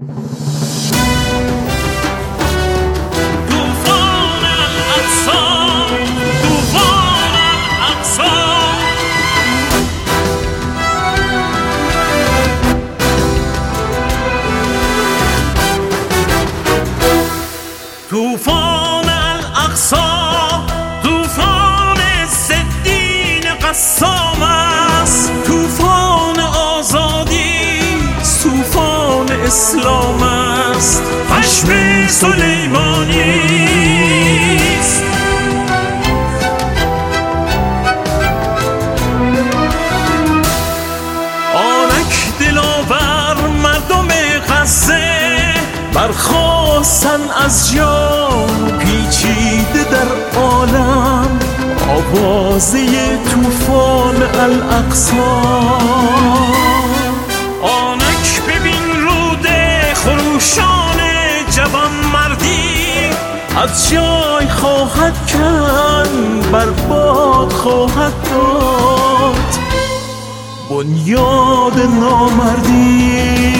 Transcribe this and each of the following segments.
طوفان الاقصی، طوفان ضدین قسام است، طوفان آزادی، طوفان اسلام است، خشم سلیمانی است. آنک دلاور مردم غزه برخواستن از جا، پیچیده در عالم آوازه طوفان الاقصی. آنک ببین روده خروشان جوان مردی، از جای خواهد کند برباد خواهد داد بنیاد نامردی.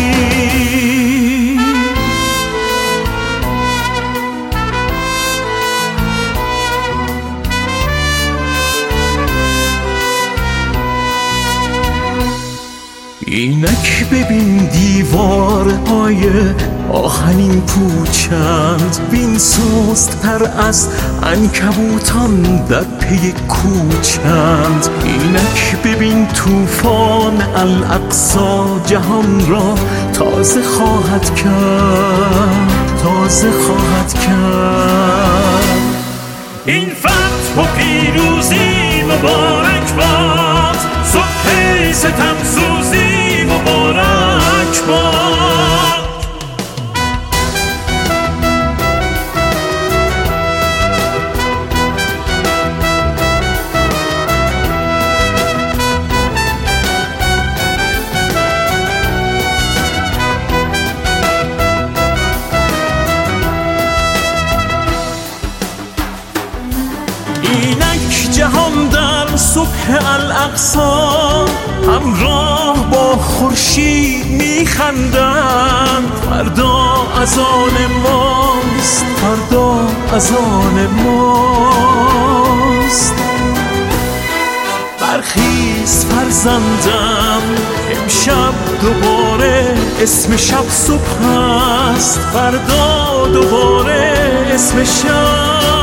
اینک ببین دیوارهای آهنین پوچند، بین سست تر از عنکبوتان در پی کوچند. اینک ببین طوفان الاقصی جهان را تازه خواهد کرد، تازه خواهد کرد. این فتح و پیروزی مبارک باد، صبح ستم سوزی مبارک باد. اینک جهان در صبح الاقصی همراه با خورشید میخندند. فردا اذان ماست، فردا اذان ماست. برخیز فرزندم، امشب دوباره اسم شب صبح است، فردا دوباره اسم شب